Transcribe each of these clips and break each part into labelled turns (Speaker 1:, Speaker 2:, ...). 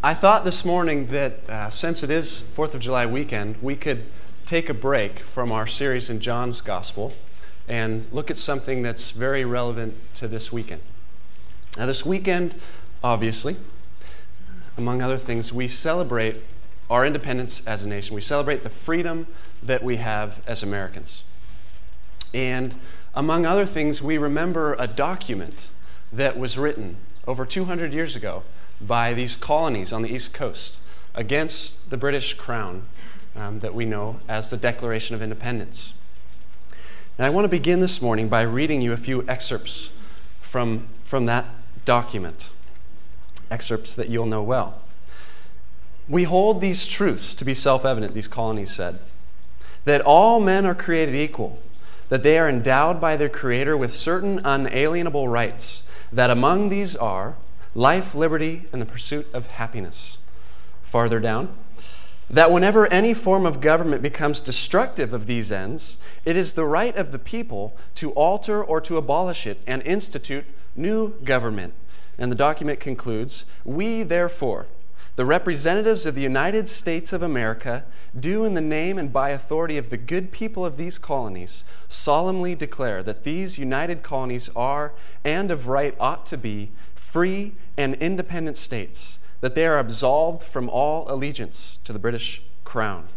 Speaker 1: I thought this morning that since it is 4th of July weekend, we could take a break from our series in John's Gospel and look at something that's very relevant to this weekend. Now, this weekend, obviously, among other things, we celebrate our independence as a nation. We celebrate the freedom that we have as Americans. And among other things, we remember a document that was written over 200 years ago by these colonies on the East Coast against the British Crown that we know as the Declaration of Independence. And I want to begin this morning by reading you a few excerpts from that document, excerpts that you'll know well. We hold these truths to be self-evident, these colonies said, that all men are created equal, that they are endowed by their Creator with certain unalienable rights, that among these are life, liberty, and the pursuit of happiness. Farther down, that whenever any form of government becomes destructive of these ends, it is the right of the people to alter or to abolish it and institute new government. And the document concludes, we therefore, the representatives of the United States of America, do in the name and by authority of the good people of these colonies solemnly declare that these united colonies are, and of right ought to be, free and independent states, that they are absolved from all allegiance to the British Crown.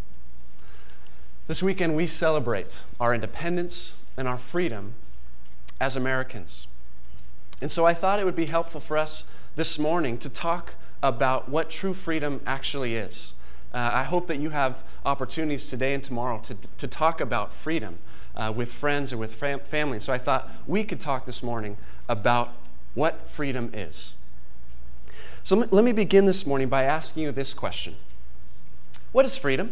Speaker 1: This weekend we celebrate our independence and our freedom as Americans. And so I thought it would be helpful for us this morning to talk about what true freedom actually is. I hope that you have opportunities today and tomorrow to talk about freedom with friends or with family. So I thought we could talk this morning about what freedom is. So let me begin this morning by asking you this question. What is freedom?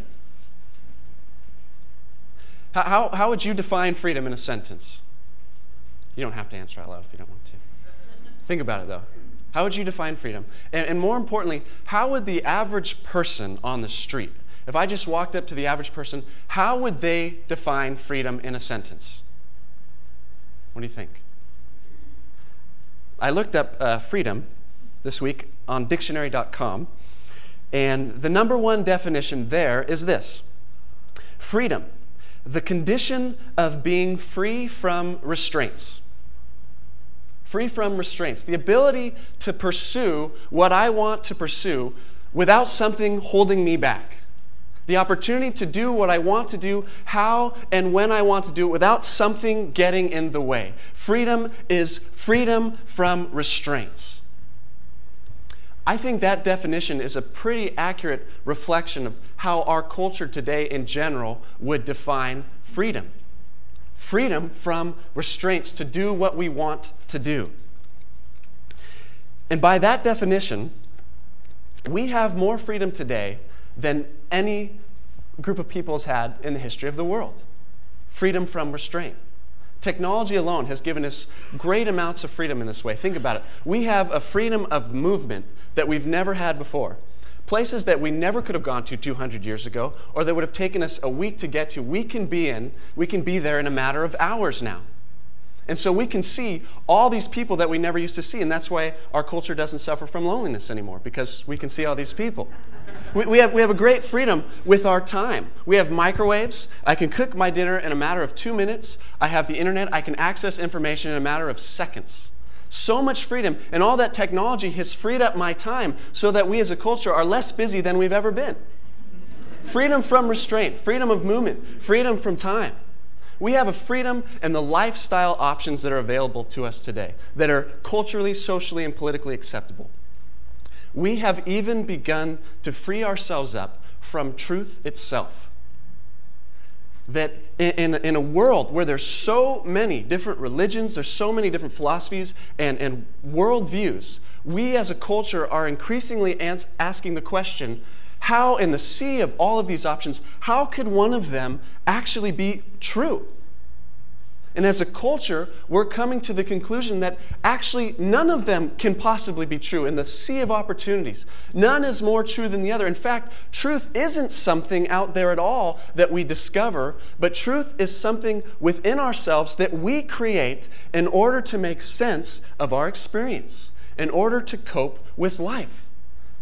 Speaker 1: How would you define freedom in a sentence? You don't have to answer out loud if you don't want to. Think about it, though. How would you define freedom? And more importantly, how would the average person on the street, if I just walked up to the average person, how would they define freedom in a sentence? What do you think? I looked up freedom this week on dictionary.com, and the number one definition there is this: freedom, the condition of being free from restraints. Free from restraints. The ability to pursue what I want to pursue without something holding me back. The opportunity to do what I want to do, how and when I want to do it, without something getting in the way. Freedom is freedom from restraints. I think that definition is a pretty accurate reflection of how our culture today in general would define freedom. Freedom from restraints to do what we want to do. And by that definition, we have more freedom today than any group of people has had in the history of the world. Freedom from restraint. Technology alone has given us great amounts of freedom in this way. Think about it. We have a freedom of movement that we've never had before. Places that we never could have gone to 200 years ago, or that would have taken us a week to get to, we can be there in a matter of hours now. And so we can see all these people that we never used to see, and that's why our culture doesn't suffer from loneliness anymore, because we can see all these people. We have a great freedom with our time. We have microwaves. I can cook my dinner in a matter of 2 minutes. I have the internet. I can access information in a matter of seconds. So much freedom, and all that technology has freed up my time so that we as a culture are less busy than we've ever been. Freedom from restraint, freedom of movement, freedom from time. We have a freedom and the lifestyle options that are available to us today that are culturally, socially, and politically acceptable. We have even begun to free ourselves up from truth itself. That in a world where there's so many different religions, there's so many different philosophies and worldviews, we as a culture are increasingly asking the question, how in the sea of all of these options, how could one of them actually be true? And as a culture, we're coming to the conclusion that actually none of them can possibly be true. In the sea of opportunities, none is more true than the other. In fact, truth isn't something out there at all that we discover, but truth is something within ourselves that we create in order to make sense of our experience, in order to cope with life.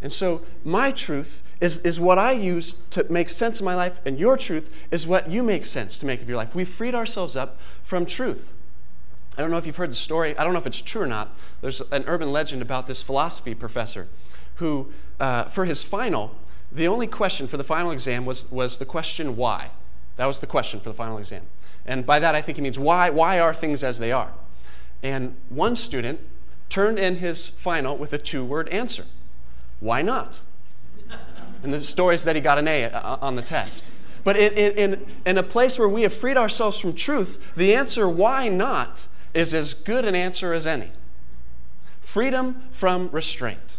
Speaker 1: And so my truth is what I use to make sense of my life, and your truth is what you make sense to make of your life. We've freed ourselves up from truth. I don't know if you've heard the story. I don't know if it's true or not. There's an urban legend about this philosophy professor who, for his final, the only question for the final exam was the question why. That was the question for the final exam. And by that I think he means why are things as they are? And one student turned in his final with a 2-word answer. Why not? And the story is that he got an A on the test. But in a place where we have freed ourselves from truth, the answer why not is as good an answer as any. Freedom from restraint.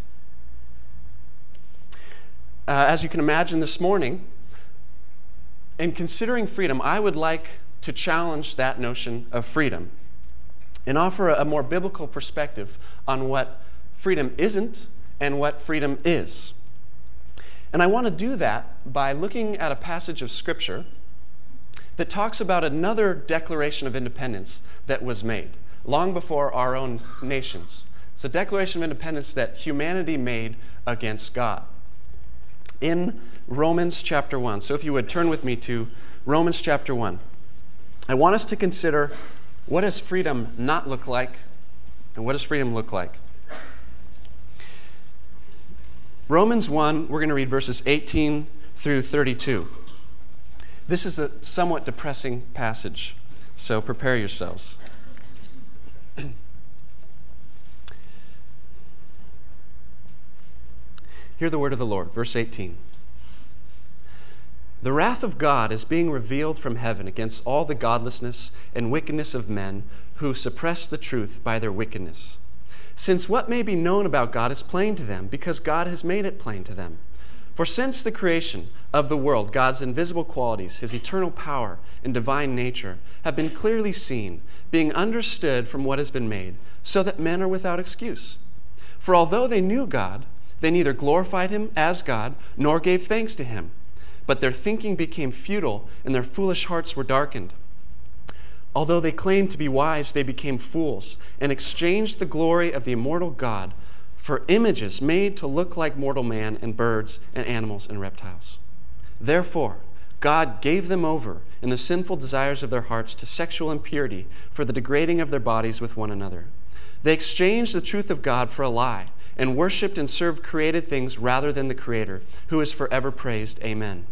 Speaker 1: As you can imagine this morning, in considering freedom, I would like to challenge that notion of freedom and offer a more biblical perspective on what freedom isn't and what freedom is. And I want to do that by looking at a passage of Scripture that talks about another declaration of independence that was made long before our own nations. It's a declaration of independence that humanity made against God. In Romans chapter 1. So if you would turn with me to Romans chapter 1. I want us to consider, what does freedom not look like, and what does freedom look like? Romans 1, we're going to read verses 18 through 32. This is a somewhat depressing passage, so prepare yourselves. Hear the word of the Lord, verse 18. The wrath of God is being revealed from heaven against all the godlessness and wickedness of men who suppress the truth by their wickedness. Since what may be known about God is plain to them, because God has made it plain to them. For since the creation of the world, God's invisible qualities, his eternal power and divine nature, have been clearly seen, being understood from what has been made, so that men are without excuse. For although they knew God, they neither glorified him as God, nor gave thanks to him. But their thinking became futile, and their foolish hearts were darkened. Although they claimed to be wise, they became fools, and exchanged the glory of the immortal God for images made to look like mortal man and birds and animals and reptiles. Therefore, God gave them over in the sinful desires of their hearts to sexual impurity for the degrading of their bodies with one another. They exchanged the truth of God for a lie, and worshipped and served created things rather than the Creator, who is forever praised. Amen.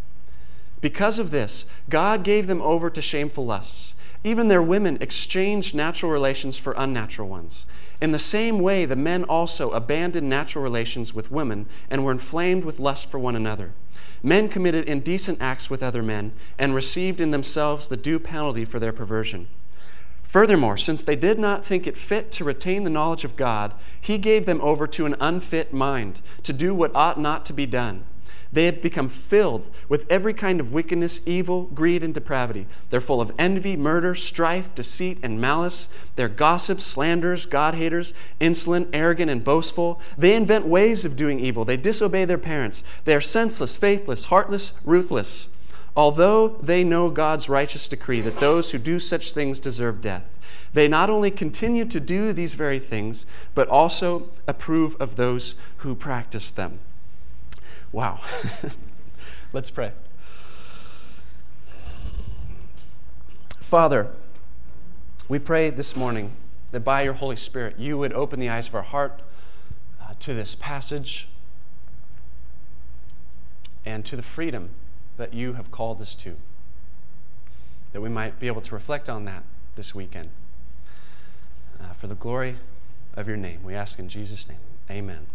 Speaker 1: Because of this, God gave them over to shameful lusts. Even their women exchanged natural relations for unnatural ones. In the same way, the men also abandoned natural relations with women and were inflamed with lust for one another. Men committed indecent acts with other men and received in themselves the due penalty for their perversion. Furthermore, since they did not think it fit to retain the knowledge of God, he gave them over to an unfit mind to do what ought not to be done. They had become filled with every kind of wickedness, evil, greed, and depravity. They're full of envy, murder, strife, deceit, and malice. They're gossips, slanderers, God-haters, insolent, arrogant, and boastful. They invent ways of doing evil. They disobey their parents. They are senseless, faithless, heartless, ruthless. Although they know God's righteous decree that those who do such things deserve death, they not only continue to do these very things, but also approve of those who practice them. Wow. Let's pray. Father, we pray this morning that by your Holy Spirit, you would open the eyes of our heart to this passage and to the freedom that you have called us to, that we might be able to reflect on that this weekend. For the glory of your name, we ask in Jesus' name. Amen.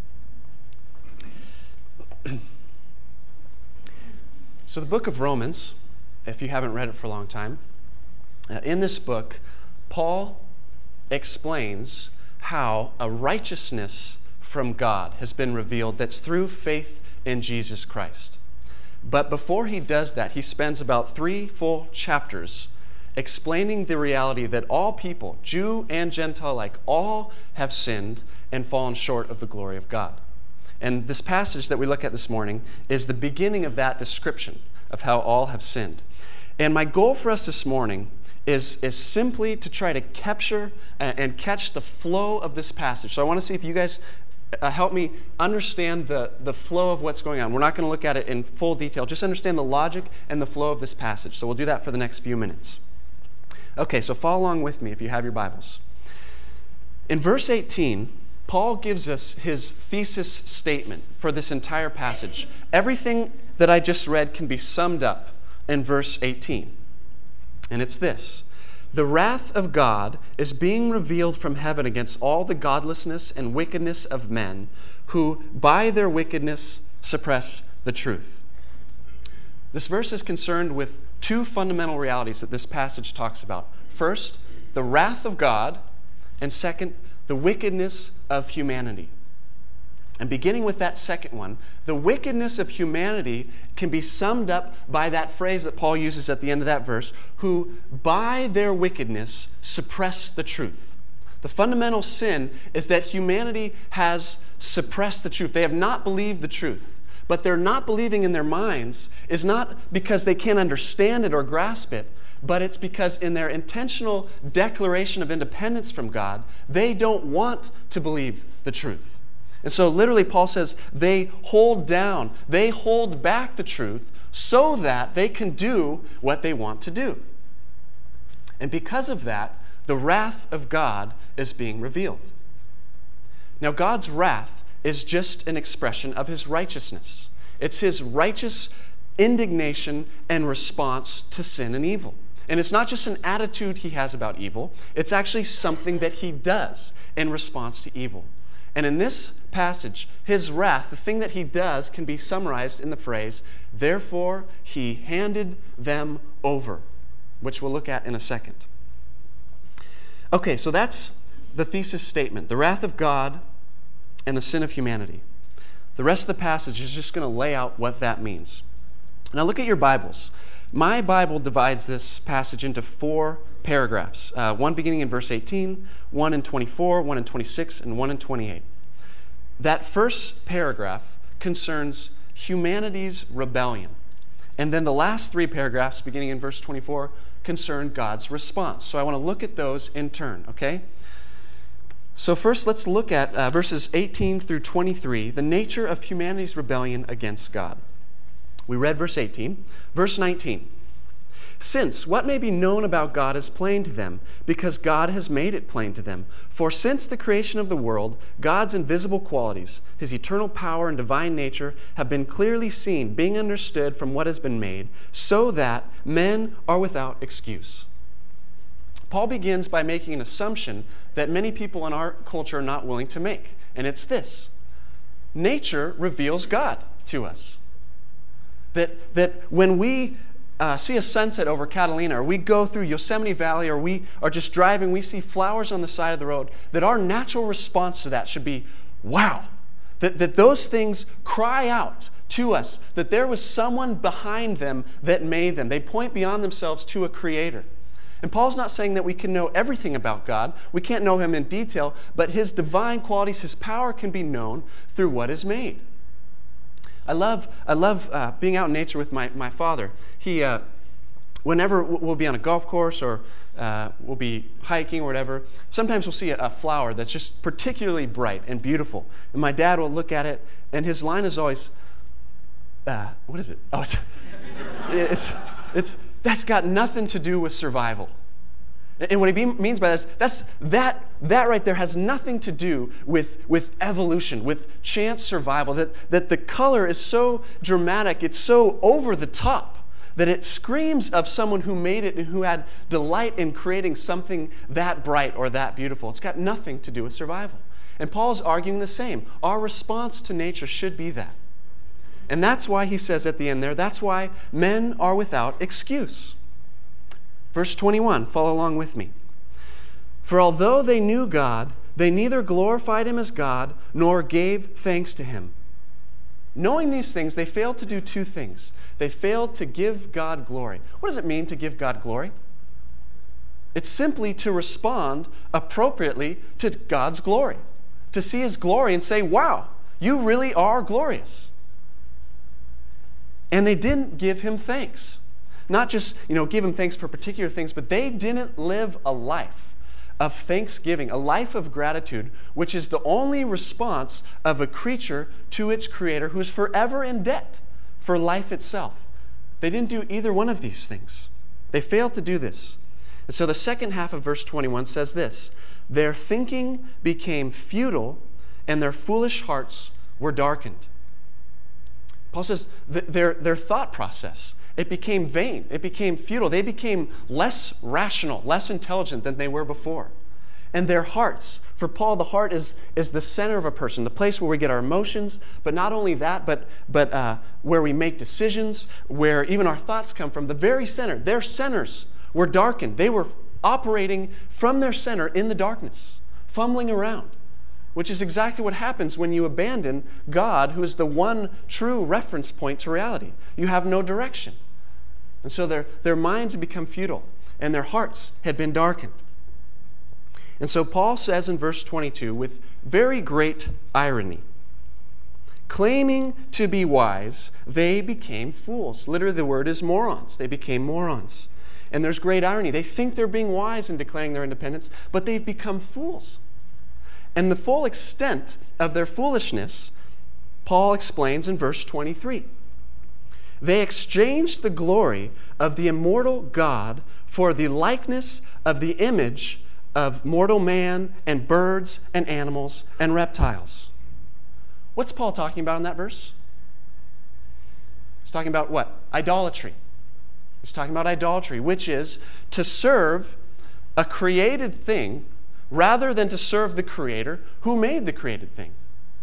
Speaker 1: So the book of Romans, if you haven't read it for a long time, in this book, Paul explains how a righteousness from God has been revealed that's through faith in Jesus Christ. But before he does that, he spends about 3 full chapters explaining the reality that all people, Jew and Gentile alike, all have sinned and fallen short of the glory of God. And this passage that we look at this morning is the beginning of that description of how all have sinned. And my goal for us this morning is simply to try to capture and catch the flow of this passage. So I want to see if you guys help me understand the flow of what's going on. We're not going to look at it in full detail. Just understand the logic and the flow of this passage. So we'll do that for the next few minutes. Okay, so follow along with me if you have your Bibles. In verse 18, Paul gives us his thesis statement for this entire passage. Everything that I just read can be summed up in verse 18. And it's this: the wrath of God is being revealed from heaven against all the godlessness and wickedness of men who, by their wickedness, suppress the truth. This verse is concerned with two fundamental realities that this passage talks about. First, the wrath of God, and second, the wickedness of humanity. And beginning with that second one, the wickedness of humanity can be summed up by that phrase that Paul uses at the end of that verse, who by their wickedness suppress the truth. The fundamental sin is that humanity has suppressed the truth. They have not believed the truth. But their not believing in their minds is not because they can't understand it or grasp it, but it's because in their intentional declaration of independence from God, they don't want to believe the truth. And so literally Paul says they hold back the truth so that they can do what they want to do. And because of that, the wrath of God is being revealed. Now, God's wrath is just an expression of his righteousness. It's his righteous indignation and response to sin and evil. And it's not just an attitude he has about evil, it's actually something that he does in response to evil. And in this passage, his wrath, the thing that he does, can be summarized in the phrase, therefore he handed them over, which we'll look at in a second. Okay, so that's the thesis statement, the wrath of God and the sin of humanity. The rest of the passage is just going to lay out what that means. Now look at your Bibles. My Bible divides this passage into 4 paragraphs, one beginning in verse 18, one in 24, one in 26, and one in 28. That first paragraph concerns humanity's rebellion. And then the last 3 paragraphs, beginning in verse 24, concern God's response. So I want to look at those in turn, okay? So first, let's look at verses 18 through 23, the nature of humanity's rebellion against God. We read verse 18. Verse 19. Since what may be known about God is plain to them, because God has made it plain to them. For since the creation of the world, God's invisible qualities, his eternal power and divine nature, have been clearly seen, being understood from what has been made, so that men are without excuse. Paul begins by making an assumption that many people in our culture are not willing to make, and it's this: nature reveals God to us. That when we see a sunset over Catalina, or we go through Yosemite Valley, or we are just driving, we see flowers on the side of the road, that our natural response to that should be, wow. That those things cry out to us, that there was someone behind them that made them. They point beyond themselves to a creator. And Paul's not saying that we can know everything about God. We can't know him in detail, but his divine qualities, his power can be known through what is made. I love being out in nature with my father. He, whenever we'll be on a golf course or we'll be hiking or whatever, sometimes we'll see a flower that's just particularly bright and beautiful. And my dad will look at it, and his line is always, what is it? Oh, it's that's got nothing to do with survival. And what he means by that right there has nothing to do with evolution, with chance survival, that the color is so dramatic, it's so over the top, that it screams of someone who made it and who had delight in creating something that bright or that beautiful. It's got nothing to do with survival. And Paul's arguing the same. Our response to nature should be that. And that's why he says at the end there, that's why men are without excuse. Verse 21, follow along with me. For although they knew God, they neither glorified him as God nor gave thanks to him. Knowing these things, they failed to do 2 things. They failed to give God glory. What does it mean to give God glory? It's simply to respond appropriately to God's glory. To see his glory and say, wow, you really are glorious. And they didn't give him thanks. Not just, give him thanks for particular things, but they didn't live a life of thanksgiving, a life of gratitude, which is the only response of a creature to its creator who is forever in debt for life itself. They didn't do either one of these things. They failed to do this. And so the second half of verse 21 says this: their thinking became futile and their foolish hearts were darkened. Paul says their thought process, it became vain. It became futile. They became less rational, less intelligent than they were before. And their hearts, for Paul, the heart is the center of a person, the place where we get our emotions, but not only that, but where we make decisions, where even our thoughts come from, the very center. Their centers were darkened. They were operating from their center in the darkness, fumbling around, which is exactly what happens when you abandon God, who is the one true reference point to reality. You have no direction. And so their minds had become futile, and their hearts had been darkened. And so Paul says in verse 22, with very great irony, claiming to be wise, they became fools. Literally, the word is morons. They became morons. And there's great irony. They think they're being wise in declaring their independence, but they've become fools. And the full extent of their foolishness, Paul explains in verse 23. They exchanged the glory of the immortal God for the likeness of the image of mortal man and birds and animals and reptiles. What's Paul talking about in that verse? He's talking about what? Idolatry. He's talking about idolatry, which is to serve a created thing rather than to serve the Creator who made the created thing.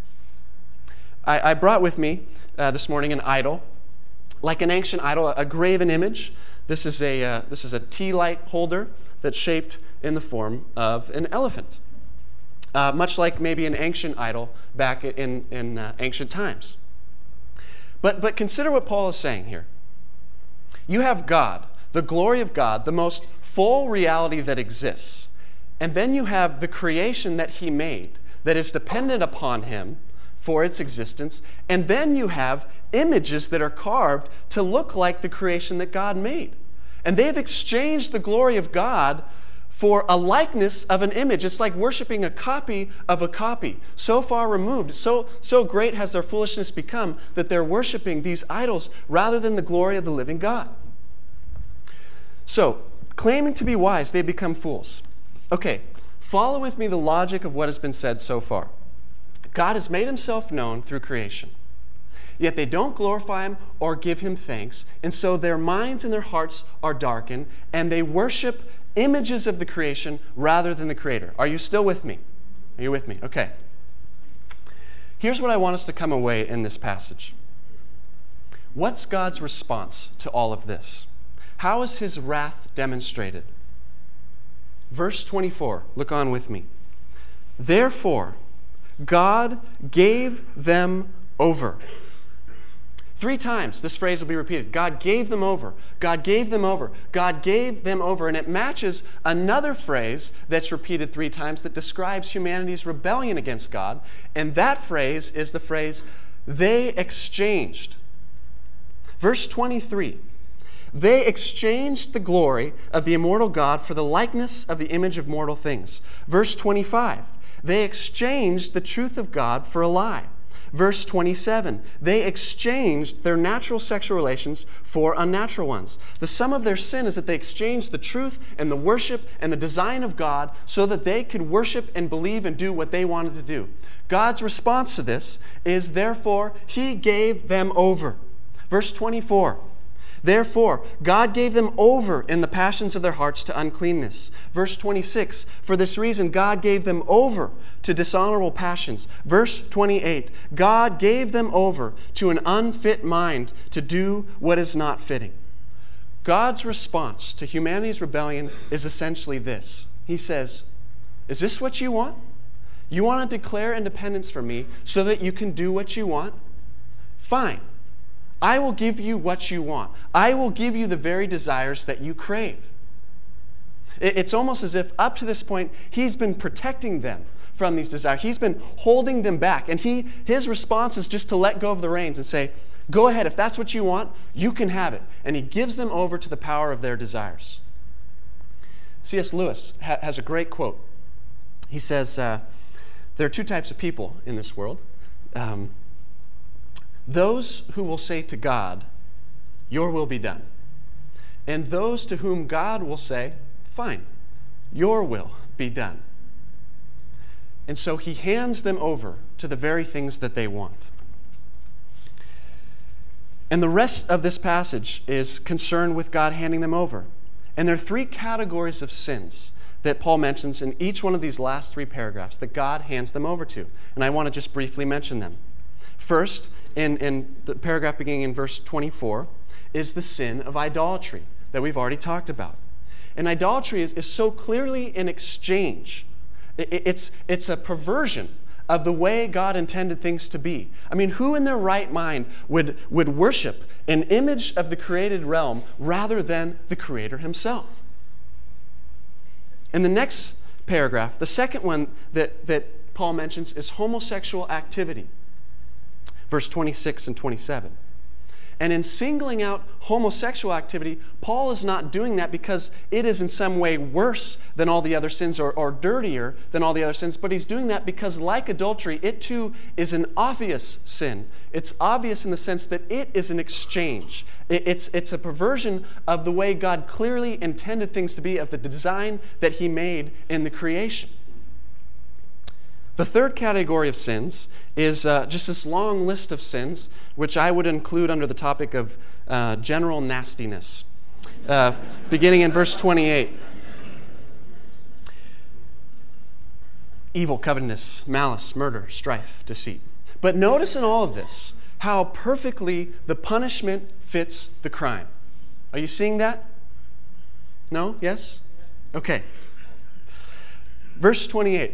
Speaker 1: I brought with me this morning an idol, like an ancient idol, a graven image. This is a tea light holder that's shaped in the form of an elephant, much like maybe an ancient idol back in ancient times. But consider what Paul is saying here. You have God, the glory of God, the most full reality that exists. And then you have the creation that He made that is dependent upon Him for its existence. And then you have images that are carved to look like the creation that God made. And they've exchanged the glory of God for a likeness of an image. It's like worshiping a copy of a copy, so far removed. So great has their foolishness become that they're worshiping these idols rather than the glory of the living God. So, claiming to be wise, they become fools. Okay, follow with me the logic of what has been said so far. God has made Himself known through creation. Yet they don't glorify Him or give Him thanks, and so their minds and their hearts are darkened, and they worship images of the creation rather than the Creator. Are you still with me? Are you with me? Okay. Here's what I want us to come away in this passage. What's God's response to all of this? How is His wrath demonstrated? Verse 24, look on with me. Therefore, God gave them over. 3 times this phrase will be repeated. God gave them over. God gave them over. God gave them over. And it matches another phrase that's repeated 3 times that describes humanity's rebellion against God. And that phrase is the phrase, they exchanged. Verse 23. They exchanged the glory of the immortal God for the likeness of the image of mortal things. Verse 25. They exchanged the truth of God for a lie. Verse 27, they exchanged their natural sexual relations for unnatural ones. The sum of their sin is that they exchanged the truth and the worship and the design of God so that they could worship and believe and do what they wanted to do. God's response to this is, therefore, He gave them over. Verse 24, therefore, God gave them over in the passions of their hearts to uncleanness. Verse 26, for this reason God gave them over to dishonorable passions. Verse 28, God gave them over to an unfit mind to do what is not fitting. God's response to humanity's rebellion is essentially this. He says, is this what you want? You want to declare independence from me so that you can do what you want? Fine. I will give you what you want. I will give you the very desires that you crave. It's almost as if up to this point, He's been protecting them from these desires. He's been holding them back. And His response is just to let go of the reins and say, go ahead, if that's what you want, you can have it. And He gives them over to the power of their desires. C.S. Lewis has a great quote. He says there are two types of people in this world. Those who will say to God, "Your will be done," and those to whom God will say, "Fine, your will be done." And so he hands them over to the very things that they want. And the rest of this passage is concerned with God handing them over. And there are three categories of sins that Paul mentions in each one of these last three paragraphs that God hands them over to. And I want to just briefly mention them. First, in the paragraph beginning in verse 24, is the sin of idolatry that we've already talked about. And idolatry is so clearly an exchange. It's a perversion of the way God intended things to be. I mean, who in their right mind would worship an image of the created realm rather than the Creator himself? In the next paragraph, the second one that Paul mentions is homosexual activity. Verse 26 and 27. And in singling out homosexual activity, Paul is not doing that because it is in some way worse than all the other sins or dirtier than all the other sins, but he's doing that because, like adultery, it too is an obvious sin. It's obvious in the sense that it is an exchange. It's a perversion of the way God clearly intended things to be, of the design that he made in the creation. The third category of sins is just this long list of sins, which I would include under the topic of general nastiness, beginning in verse 28. Evil, covetousness, malice, murder, strife, deceit. But notice in all of this how perfectly the punishment fits the crime. Are you seeing that? No? Yes? Okay. Verse 28.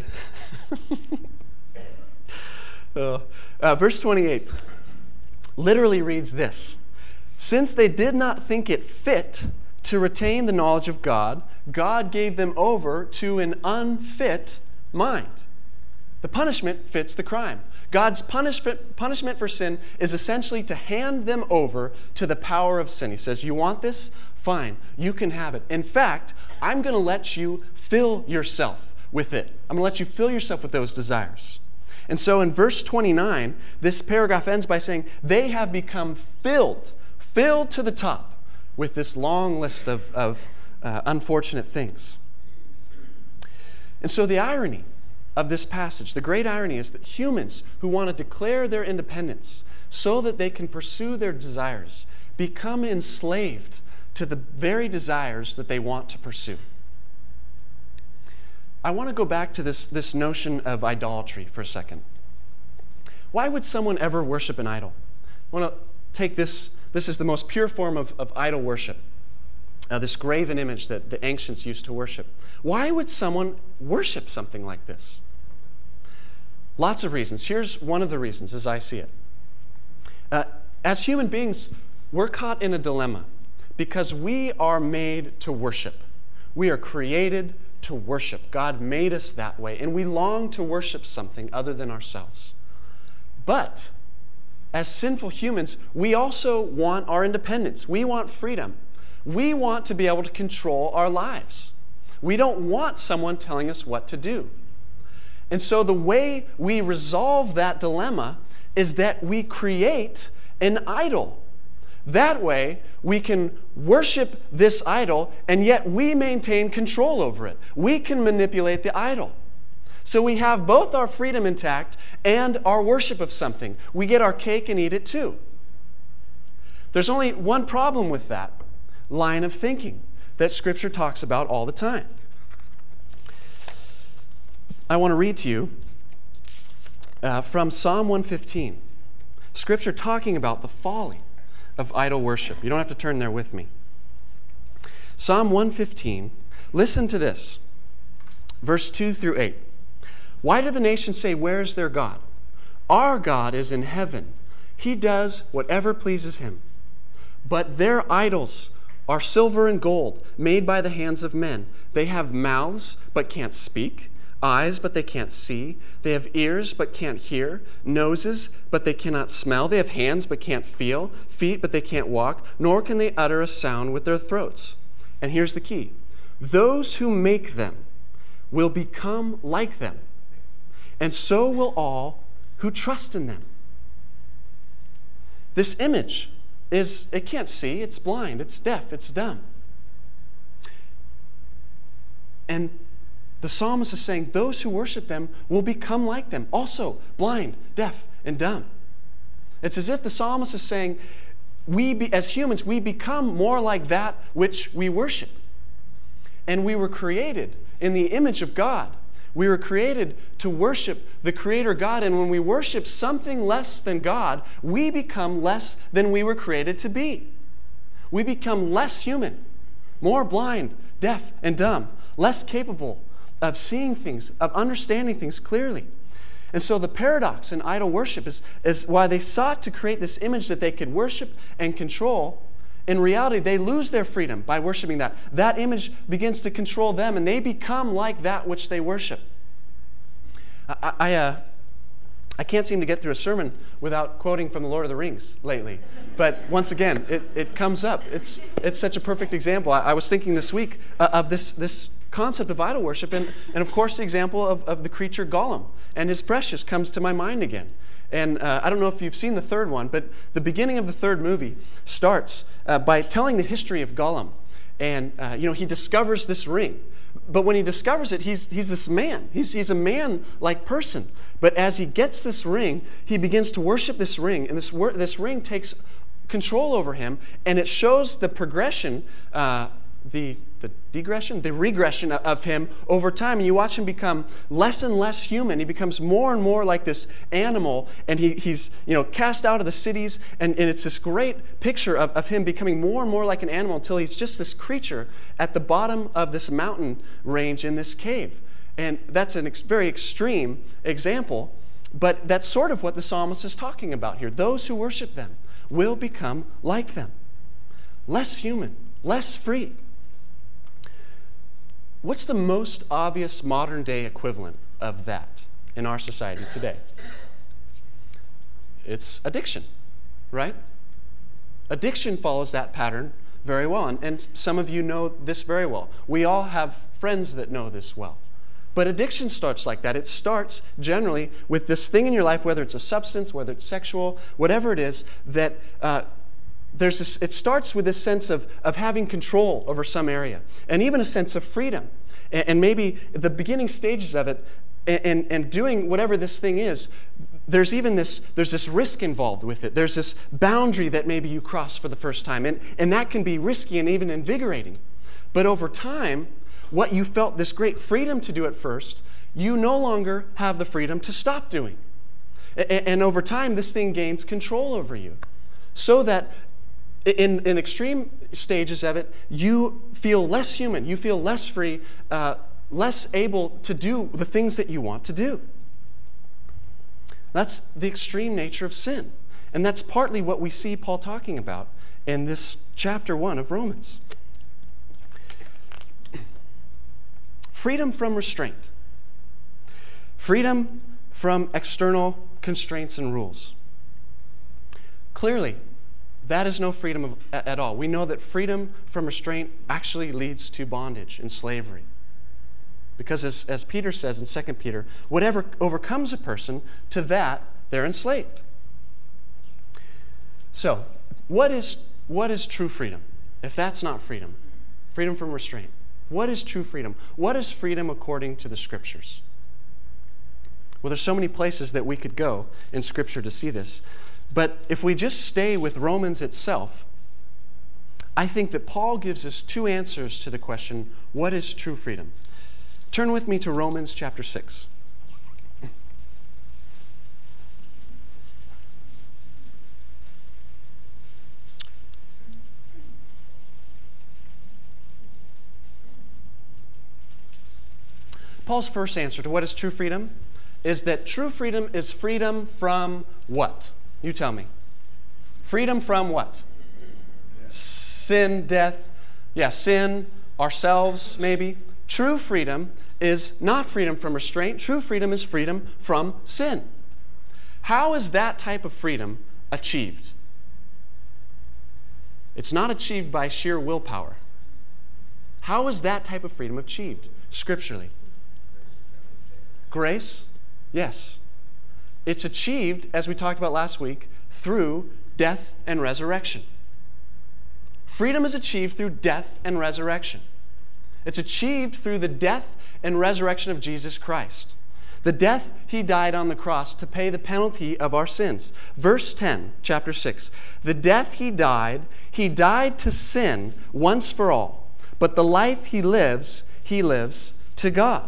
Speaker 1: Verse 28 literally reads this: "Since they did not think it fit to retain the knowledge of God, God gave them over to an unfit mind." The punishment fits the crime. God's punishment for sin is essentially to hand them over to the power of sin. He says, "You want this? Fine, you can have it. In fact, I'm going to let you fill yourself with it. I'm going to let you fill yourself with those desires." And so in verse 29, this paragraph ends by saying, they have become filled to the top with this long list of unfortunate things. And so the irony of this passage, the great irony, is that humans who want to declare their independence so that they can pursue their desires become enslaved to the very desires that they want to pursue. I want to go back to this notion of idolatry for a second. Why would someone ever worship an idol? I want to take this is the most pure form of idol worship, this graven image that the ancients used to worship. Why would someone worship something like this? Lots of reasons. Here's one of the reasons as I see it. As human beings, we're caught in a dilemma because we are made to worship. We are created to worship. God made us that way, and we long to worship something other than ourselves. But as sinful humans, we also want our independence. We want freedom. We want to be able to control our lives. We don't want someone telling us what to do. And so the way we resolve that dilemma is that we create an idol. That way, we can worship this idol, and yet we maintain control over it. We can manipulate the idol. So we have both our freedom intact and our worship of something. We get our cake and eat it too. There's only one problem with that line of thinking that Scripture talks about all the time. I want to read to you from Psalm 115. Scripture talking about the folly of idol worship. You don't have to turn there with me. Psalm 115, listen to this. Verse 2 through 8. Why do the nations say, where is their God? Our God is in heaven. He does whatever pleases him. But their idols are silver and gold, made by the hands of men. They have mouths, but can't speak. Eyes, but they can't see. They have ears, but can't hear. Noses, but they cannot smell. They have hands, but can't feel. Feet, but they can't walk. Nor can they utter a sound with their throats. And here's the key. Those who make them will become like them, and so will all who trust in them. This image it can't see, it's blind, it's deaf, it's dumb. And the psalmist is saying those who worship them will become like them, also blind, deaf, and dumb. It's as if the psalmist is saying, as humans, we become more like that which we worship. And we were created in the image of God. We were created to worship the Creator God, and when we worship something less than God, we become less than we were created to be. We become less human, more blind, deaf, and dumb, less capable of seeing things, of understanding things clearly. And so the paradox in idol worship is why they sought to create this image that they could worship and control. In reality, they lose their freedom by worshiping that. That image begins to control them, and they become like that which they worship. I can't seem to get through a sermon without quoting from The Lord of the Rings lately. But once again, it comes up. It's such a perfect example. I was thinking this week of this concept of idol worship, and of course the example of the creature Gollum and his precious comes to my mind again. And I don't know if you've seen the third one, but the beginning of the third movie starts by telling the history of Gollum. And he discovers this ring. But when he discovers it, he's this man. He's a man-like person. But as he gets this ring, he begins to worship this ring. And this ring takes control over him. And it shows the progression, the regression of him over time. And you watch him become less and less human. He becomes more and more like this animal, and he's cast out of the cities, and it's this great picture of him becoming more and more like an animal until he's just this creature at the bottom of this mountain range in this cave. And that's a very extreme example, but that's sort of what the psalmist is talking about here. Those who worship them will become like them. Less human, less free. What's the most obvious modern-day equivalent of that in our society today? It's addiction, right? Addiction follows that pattern very well, and some of you know this very well. We all have friends that know this well. But addiction starts like that. It starts generally with this thing in your life, whether it's a substance, whether it's sexual, whatever it is, that it starts with this sense of having control over some area, and even a sense of freedom. And maybe the beginning stages of it, and doing whatever this thing is, there's this risk involved with it. There's this boundary that maybe you cross for the first time, and that can be risky and even invigorating. But over time, what you felt this great freedom to do at first, you no longer have the freedom to stop doing. And over time, this thing gains control over you, so that in extreme stages of it, you feel less human, you feel less free, less able to do the things that you want to do. That's the extreme nature of sin. And that's partly what we see Paul talking about in this chapter 1 of Romans. Freedom from restraint. Freedom from external constraints and rules. Clearly, that is no freedom at all. We know that freedom from restraint actually leads to bondage and slavery. Because as Peter says in 2 Peter, whatever overcomes a person, to that they're enslaved. So, what is true freedom? If that's not freedom, freedom from restraint, what is true freedom? What is freedom according to the Scriptures? Well, there's so many places that we could go in Scripture to see this. But if we just stay with Romans itself, I think that Paul gives us two answers to the question, what is true freedom? Turn with me to Romans chapter 6. Paul's first answer to what is true freedom is that true freedom is freedom from what? You tell me. Freedom from what? Sin, death. Yeah, sin, ourselves, maybe. True freedom is not freedom from restraint. True freedom is freedom from sin. How is that type of freedom achieved? It's not achieved by sheer willpower. How is that type of freedom achieved scripturally? Grace? Yes. It's achieved, as we talked about last week, through death and resurrection. Freedom is achieved through death and resurrection. It's achieved through the death and resurrection of Jesus Christ. The death He died on the cross to pay the penalty of our sins. Verse 10, chapter 6. The death He died to sin once for all. But the life He lives to God.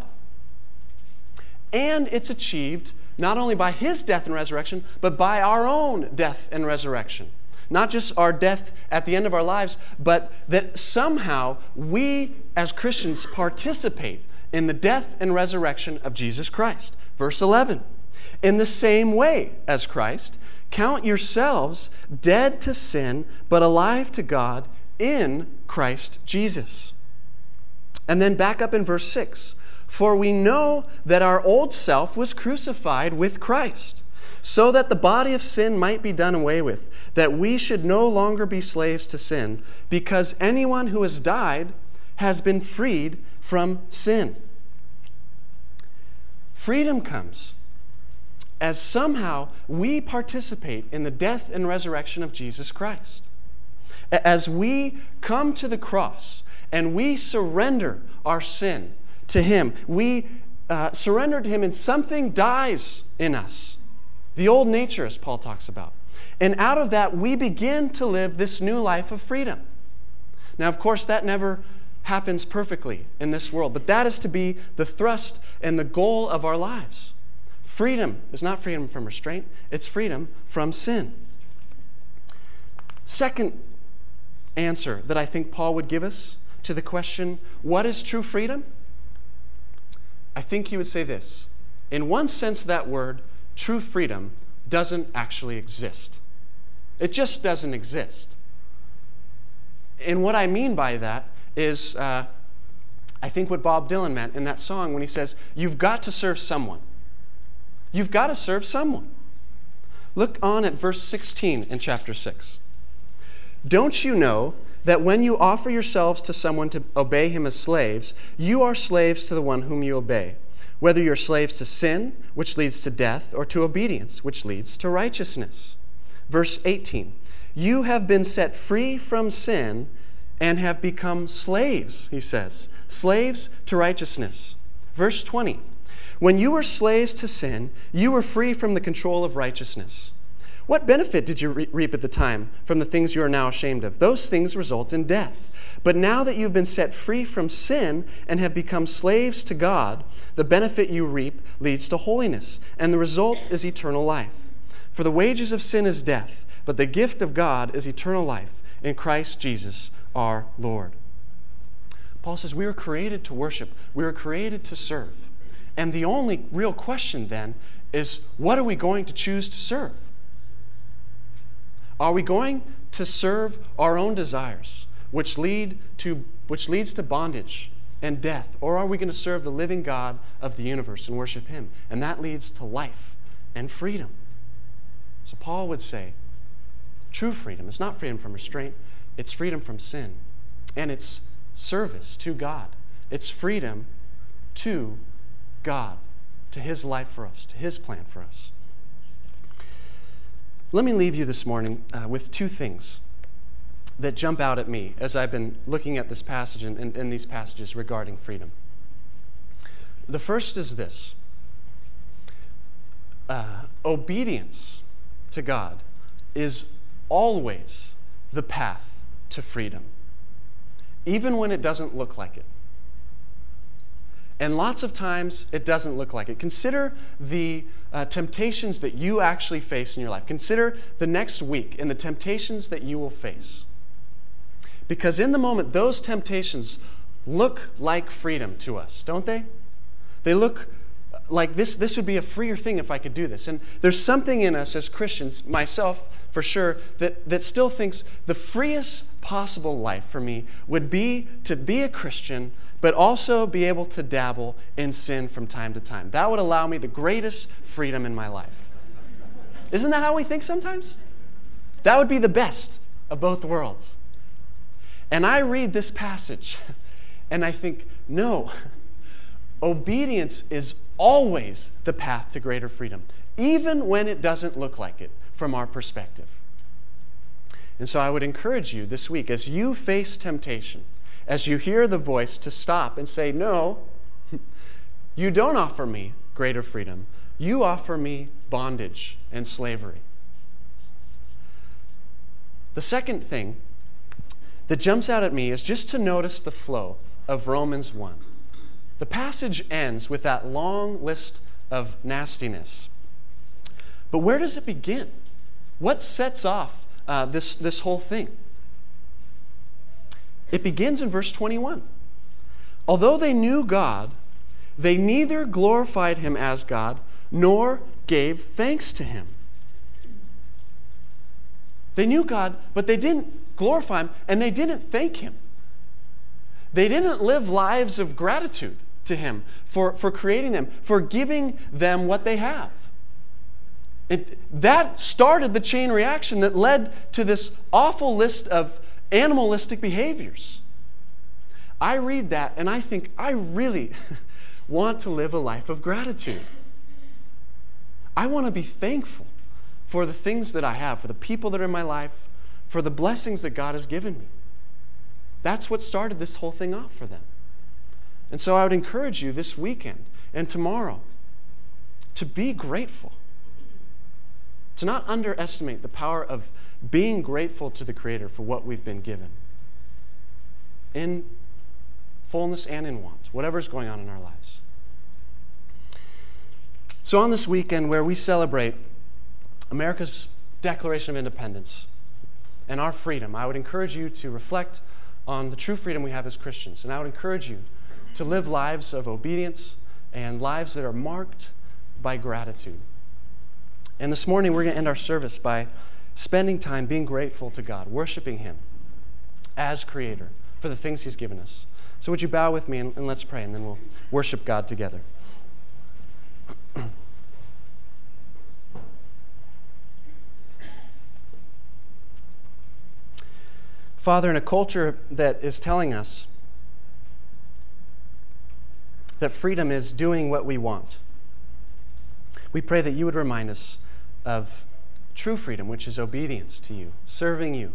Speaker 1: And it's achieved not only by His death and resurrection, but by our own death and resurrection. Not just our death at the end of our lives, but that somehow we as Christians participate in the death and resurrection of Jesus Christ. Verse 11, in the same way as Christ, count yourselves dead to sin, but alive to God in Christ Jesus. And then back up in verse 6, for we know that our old self was crucified with Christ, so that the body of sin might be done away with, that we should no longer be slaves to sin, because anyone who has died has been freed from sin. Freedom comes as somehow we participate in the death and resurrection of Jesus Christ. As we come to the cross and we surrender our sin to Him, we surrender to Him and something dies in us. The old nature, as Paul talks about. And out of that, we begin to live this new life of freedom. Now, of course, that never happens perfectly in this world, but that is to be the thrust and the goal of our lives. Freedom is not freedom from restraint, it's freedom from sin. Second answer that I think Paul would give us to the question, what is true freedom? I think he would say this. In one sense of that word, true freedom doesn't actually exist. It just doesn't exist. And what I mean by that is, I think what Bob Dylan meant in that song when he says, you've got to serve someone. You've got to serve someone. Look on at verse 16 in chapter 6. Don't you know that when you offer yourselves to someone to obey him as slaves, you are slaves to the one whom you obey, whether you're slaves to sin, which leads to death, or to obedience, which leads to righteousness. Verse 18, you have been set free from sin and have become slaves, he says, slaves to righteousness. Verse 20, when you were slaves to sin, you were free from the control of righteousness. What benefit did you reap at the time from the things you are now ashamed of? Those things result in death. But now that you've been set free from sin and have become slaves to God, the benefit you reap leads to holiness, and the result is eternal life. For the wages of sin is death, but the gift of God is eternal life in Christ Jesus our Lord. Paul says we were created to worship. We were created to serve. And the only real question then is, what are we going to choose to serve? Are we going to serve our own desires, which leads to bondage and death? Or are we going to serve the living God of the universe and worship Him? And that leads to life and freedom. So Paul would say, true freedom is not freedom from restraint, it's freedom from sin. And it's service to God. It's freedom to God, to His life for us, to His plan for us. Let me leave you this morning with two things that jump out at me as I've been looking at this passage and these passages regarding freedom. The first is this. Obedience to God is always the path to freedom, even when it doesn't look like it. And lots of times it doesn't look like it. Consider the temptations that you actually face in your life. Consider the next week and the temptations that you will face. Because in the moment, those temptations look like freedom to us, don't they? They look like this would be a freer thing if I could do this. And there's something in us as Christians, myself for sure, that still thinks the freest possible life for me would be to be a Christian, but also be able to dabble in sin from time to time. That would allow me the greatest freedom in my life. Isn't that how we think sometimes? That would be the best of both worlds. And I read this passage, and I think, no, Obedience is always the path to greater freedom, even when it doesn't look like it from our perspective. And so I would encourage you this week, as you face temptation, as you hear the voice, to stop and say, no, you don't offer me greater freedom. You offer me bondage and slavery. The second thing that jumps out at me is just to notice the flow of Romans 1. The passage ends with that long list of nastiness. But where does it begin? What sets off this whole thing? It begins in verse 21. Although they knew God, they neither glorified him as God nor gave thanks to him. They knew God, but they didn't glorify him, and they didn't thank him. They didn't live lives of gratitude to him for creating them, for giving them what they have. That started the chain reaction that led to this awful list of animalistic behaviors. I read that and I think, I really want to live a life of gratitude. I want to be thankful for the things that I have, for the people that are in my life, for the blessings that God has given me. That's what started this whole thing off for them. And so I would encourage you this weekend and tomorrow to be grateful. To not underestimate the power of being grateful to the Creator for what we've been given. In fullness and in want, whatever's going on in our lives. So on this weekend where we celebrate America's Declaration of Independence and our freedom, I would encourage you to reflect on the true freedom we have as Christians. And I would encourage you to live lives of obedience and lives that are marked by gratitude. And this morning we're going to end our service by spending time being grateful to God, worshiping him as Creator for the things he's given us. So would you bow with me and let's pray, and then we'll worship God together. Father, in a culture that is telling us that freedom is doing what we want, we pray that you would remind us of true freedom, which is obedience to you, serving you.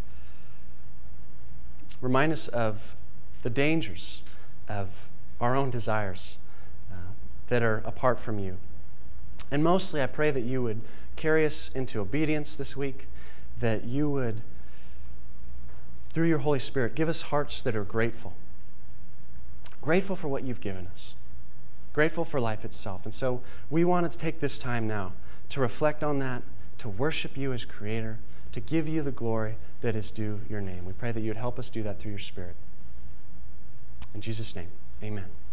Speaker 1: Remind us of the dangers of our own desires that are apart from you. And mostly, I pray that you would carry us into obedience this week, that you would, through your Holy Spirit, give us hearts that are grateful. Grateful for what you've given us. Grateful for life itself. And so we want to take this time now to reflect on that, to worship you as Creator, to give you the glory that is due your name. We pray that you would help us do that through your Spirit. In Jesus' name, amen.